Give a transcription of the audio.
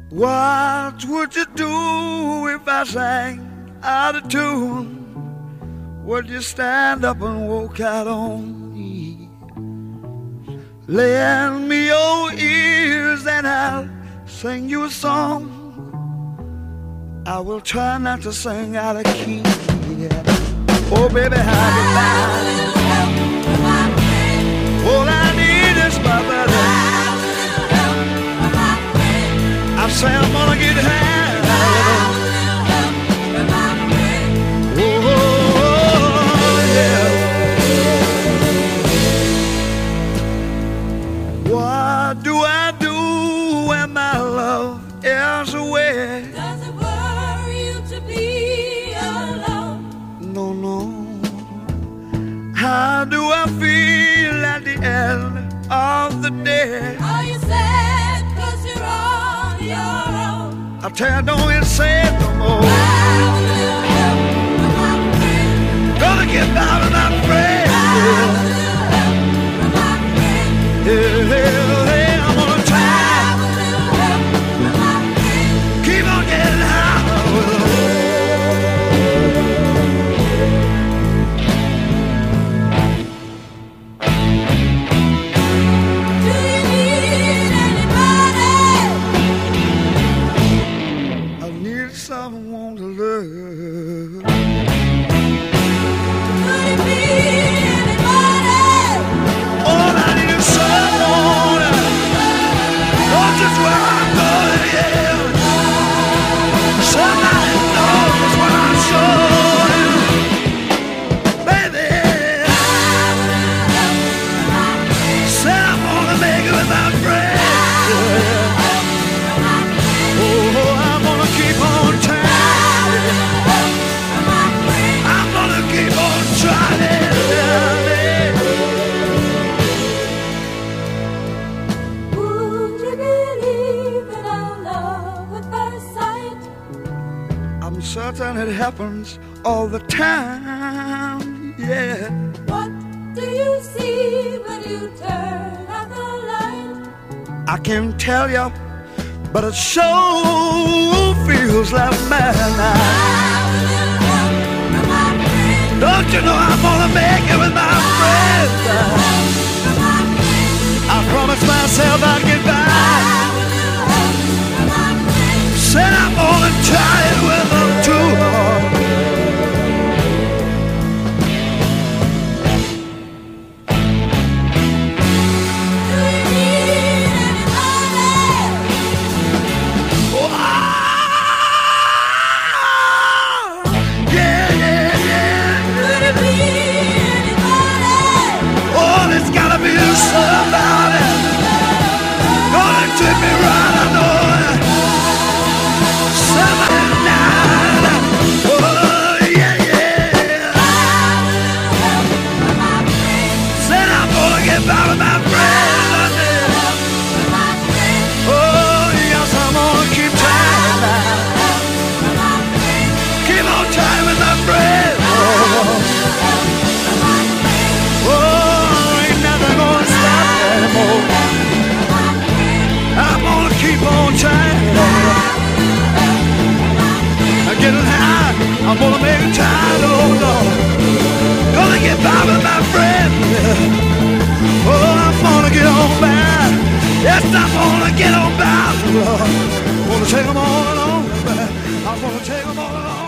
What would you do if I sang out of tune? Would you stand up and walk out on me? Lend me your ears and I'll sing you a song. I will try not to sing out of key. Yeah. Oh baby, how you like? All I need is my brother. I say I'm gonna get high. Oh yeah. What do I do when my love is away? Does it worry you to be alone? No, no. How do I feel at the end of the day? Are you sad 'cause you're on your own? I tell you, don't even say it no more. Gonna get by with my friend. Yeah, I'm gonna try. Keep on getting high. Do you need anybody? I need someone to love. Could it be anybody? All I need is someone. Knows just where I'm going, yeah. Somebody knows what I'm showing. Baby, said I'm gonna make it with my friends. Oh, I'm gonna keep on trying. I'm gonna keep on trying. Would you believe in our love at first sight? I'm certain it happens all the time, yeah. What do you see when you turn out the light? I can't tell you, but it sure feels like midnight. Don't you know I'm gonna make it with my friends? I promised myself I'd get by. Said I'm gonna try it with them too. Do you need anybody? Oh, yeah, yeah, yeah. Could it be anybody? Oh, there's gotta be somebody gonna treat me right, I know it. Somebody tonight. Oh, yeah, yeah. Said I'm gonna get by with my friends, I did. Oh, yes, I'm gonna keep trying now. Keep on trying with my friends. Oh, ain't nothing gonna stop me anymore. I'm gonna keep on trying. I'm getting high. I'm gonna make it tired, oh Lord. Gonna get by with my friend. Oh, I'm gonna get on by. Yes, I'm gonna get on by, Lord. Gonna take them all along. I'm gonna take them all along.